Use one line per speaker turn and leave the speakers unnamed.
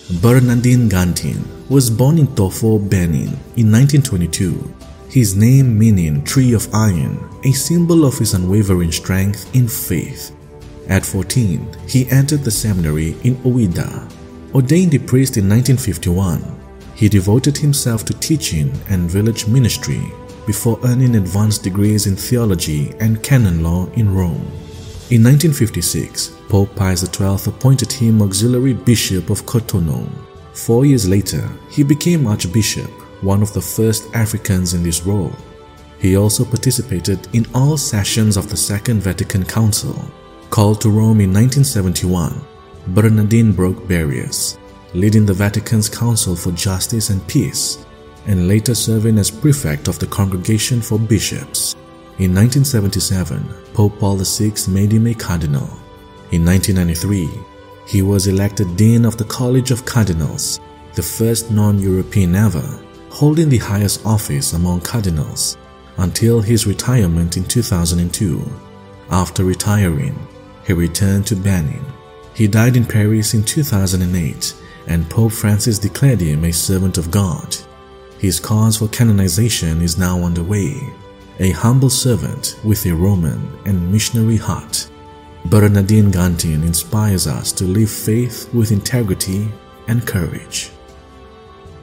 Bernardin Gantin was born in Tofo, Benin in 1922. His name meaning Tree of Iron, a symbol of his unwavering strength in faith. At 14, he entered the seminary in Ouida. Ordained a priest in 1951, he devoted himself to teaching and village ministry before earning advanced degrees in theology and canon law in Rome. In 1956, Pope Pius XII appointed him auxiliary bishop of Cotonou. 4 years later, he became archbishop, one of the first Africans in this role. He also participated in all sessions of the Second Vatican Council. Called to Rome in 1971, Bernardin broke barriers, leading the Vatican's Council for Justice and Peace, and later serving as prefect of the Congregation for Bishops. In 1977, Pope Paul VI made him a cardinal. In 1993, he was elected Dean of the College of Cardinals, the first non-European ever, holding the highest office among cardinals, until his retirement in 2002. After retiring, he returned to Benin. He died in Paris in 2008, and Pope Francis declared him a servant of God. His cause for canonization is now underway, a humble servant with a Roman and missionary heart. Bernardin Gantin inspires us to live faith with integrity and courage.